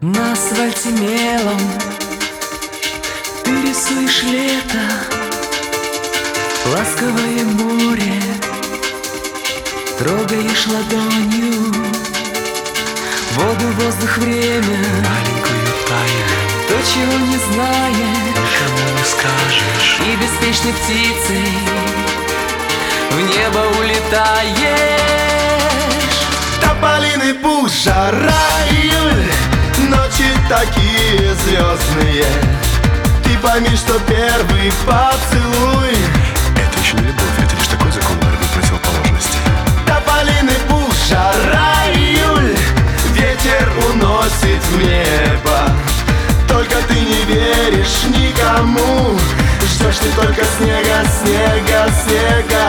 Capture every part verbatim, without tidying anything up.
На асфальте мелом ты рисуешь лето, ласковое море трогаешь ладонью, воду, воздух, время, маленькую тайну, то, чего не знаешь, никому не скажешь. И беспечной птицей в небо улетаешь. Тополиный пух, жара, июль, ночи такие звездные. Ты пойми, что первый поцелуй — это еще не любовь, это лишь такой закон борьбы противоположностей. Тополиный пух, жара, июль, ветер уносит в небо. Только ты не веришь никому, ждешь ты только снега, снега, снега.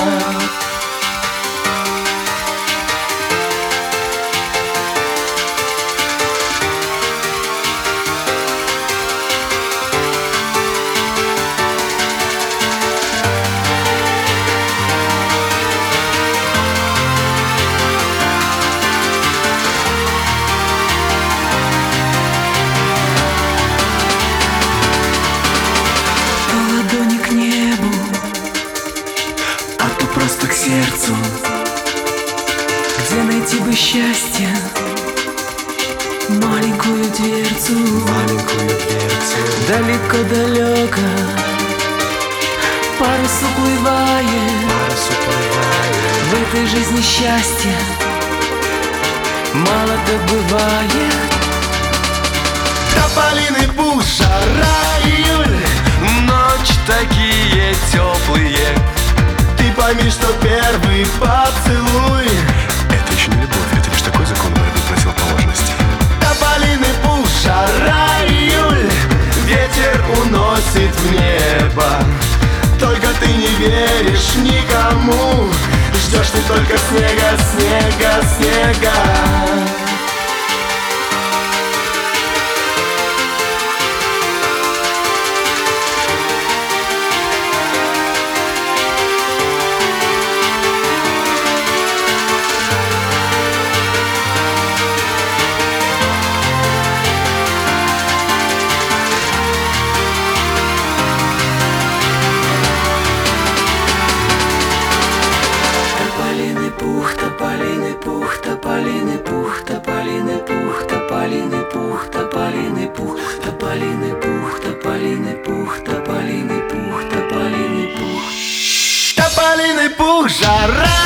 Просто к сердцу, где найти бы счастье, маленькую дверцу, маленькую дверцу. Далеко-далеко парус уплывает, парус уплывает. В этой жизни счастья мало-то бывает. Тополиный пух, жара, июль, Ночь такие теплые. ты пойми, что первый поцелуй — это еще не любовь, это лишь такой закон борьбы противоположностей. Тополиный пух, жара, июль, ветер уносит в небо. Только ты не веришь никому, ждешь ты только снега, снега, снега. Тополиный пух, тополиный пух, тополиный пух, тополиный пух, тополиный пух, тополиный пух, тополиный пух, тополиный пух, тополиный пух, тополиный пух. Тополиный пух, жара,